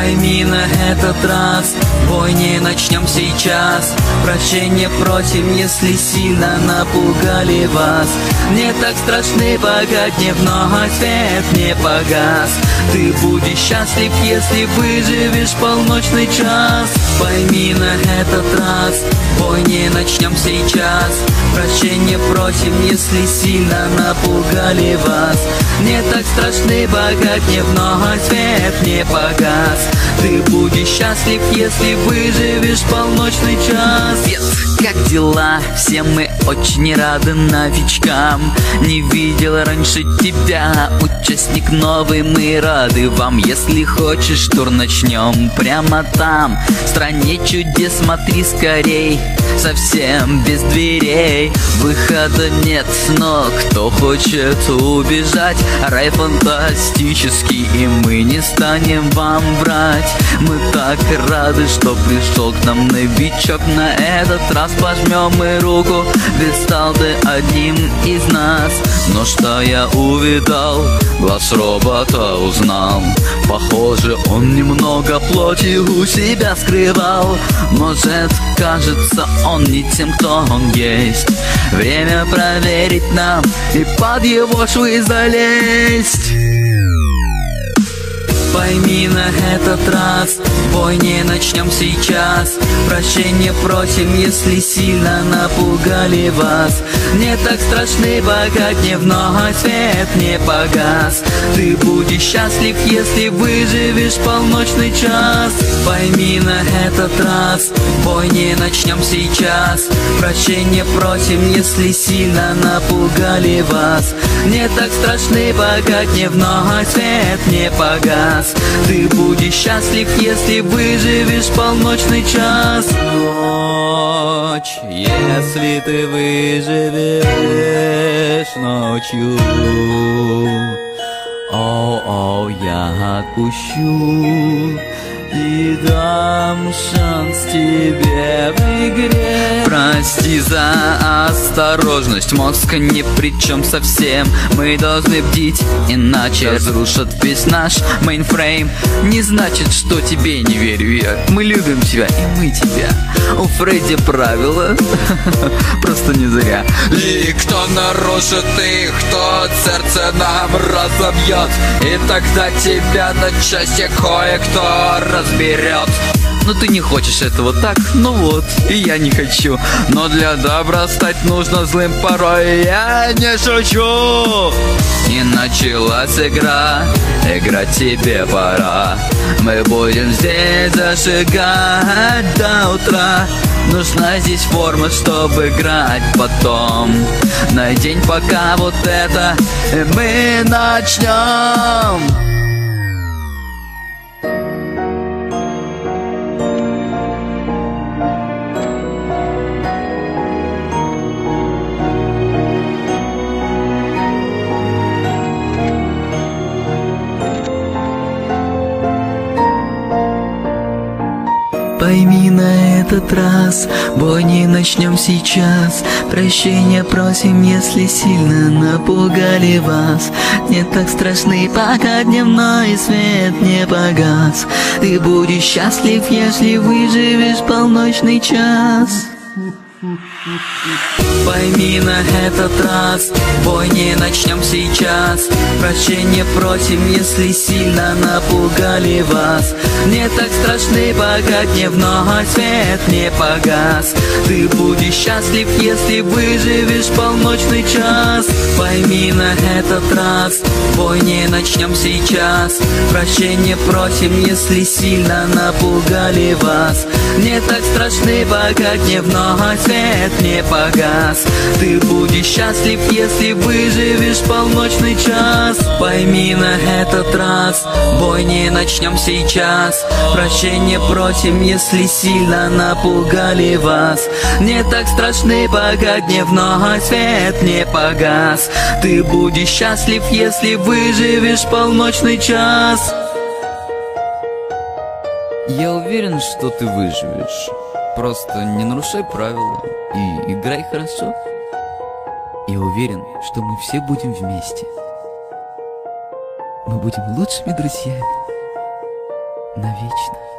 Пойми на этот раз, бой не начнем сейчас. Прощения просим, если сильно напугали вас. Не так страшны, пока дневного свет не погас. Ты будешь счастлив, если выживешь полночный час. Пойми на этот раз, бой не начнем сейчас. Прощения просим, если сильно напугали вас. Не так страшны, пока дневного свет не погас. Ты будешь счастлив, если выживешь полночный час. Привет, как дела? Все мы очень рады новичкам. Не видел раньше тебя, участник новый, мы рады вам. Если хочешь, тур начнем прямо там, в стране чудес, смотри скорей. Совсем без дверей, выхода нет, но кто хочет убежать, рай фантастический, и мы не станем вам врать. Мы так рады, что пришел к нам новичок. На этот раз пожмем мы руку, ведь стал ты одним из нас. Но что я увидал, глаз робота узнал. Похоже, он немного плоти у себя скрывал. Может, кажется, он не тем, кто он есть. Время проверить нам и под его швы залезть. Пойми на этот раз, бой не начнем сейчас. Прощения просим, если сильно напугали вас. Не так страшны, пока дневного свет не погас. Ты будешь счастлив, если выживешь полночный час. Пойми на этот раз, бой не начнем сейчас. Прощения просим, если сильно напугали вас. Не так страшны, пока дневного свет не погас. Ты будешь счастлив, если выживешь полночный час. Ночь, если ты выживешь ночью, о, я отпущу и дам шанс тебе в игре. Прости за осторожность, мозг ни при чем совсем. Мы должны бдить, иначе разрушат весь наш мейнфрейм. Не значит, что тебе не верю я. Мы любим тебя, и мы тебя. У Фредди правила просто не зря. И кто нарушит их, тот сердце нам разобьет. И тогда тебя на части кое-кто разберет. Но ты не хочешь этого, так? Ну вот, и я не хочу. Но для добра стать нужно злым порой. Я не шучу. И началась игра, играть тебе пора. Мы будем здесь зажигать до утра. Нужна здесь форма, чтобы играть потом. На день пока вот это, и мы начнем. Пойми на этот раз, бой не начнем сейчас. Прощения просим, если сильно напугали вас. Не так страшны, пока дневной свет не погас. Ты будешь счастлив, если выживешь полночный час. Пойми на этот раз, бой не начнем сейчас. Прощения просим, если сильно напугали вас. Не так страшны, пока дневного свет не погас. Ты будешь счастлив, если выживешь полночный час. Пойми на этот раз, бой не начнем сейчас. Прощения просим, если сильно напугали вас. Не так страшны, пока дневного свет не погас. Ты будешь счастлив, если выживешь полночный час. Пойми на этот раз, бой не начнем сейчас. Прощения просим, если сильно напугали вас. Не так страшны, пока дневного свет не погас. Ты будешь счастлив, если выживешь полночный час. Я уверен, что ты выживешь. Просто не нарушай правила и играй хорошо. Я уверен, что мы все будем вместе. Мы будем лучшими друзьями. навечно.